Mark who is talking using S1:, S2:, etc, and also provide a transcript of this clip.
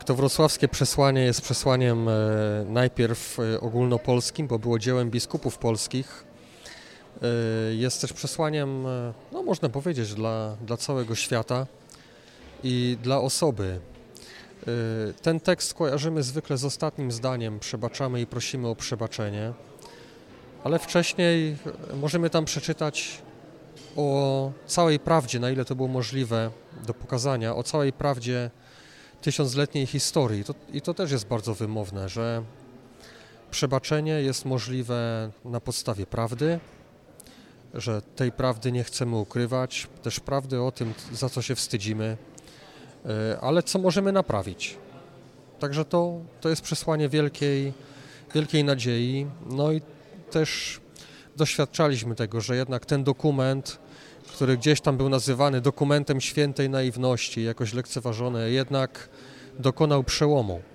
S1: To wrocławskie przesłanie jest przesłaniem najpierw ogólnopolskim, bo było dziełem biskupów polskich. Jest też przesłaniem, no można powiedzieć, dla całego świata i dla osoby. Ten tekst kojarzymy zwykle z ostatnim zdaniem: przebaczamy i prosimy o przebaczenie, ale wcześniej możemy tam przeczytać o całej prawdzie, na ile to było możliwe do pokazania, o całej prawdzie tysiącletniej historii. I to też jest bardzo wymowne, że przebaczenie jest możliwe na podstawie prawdy, że tej prawdy nie chcemy ukrywać, też prawdy o tym, za co się wstydzimy, ale co możemy naprawić. Także to jest przesłanie wielkiej nadziei. No i też doświadczaliśmy tego, że jednak ten dokument, który gdzieś tam był nazywany dokumentem świętej naiwności, jakoś lekceważony, jednak dokonał przełomu.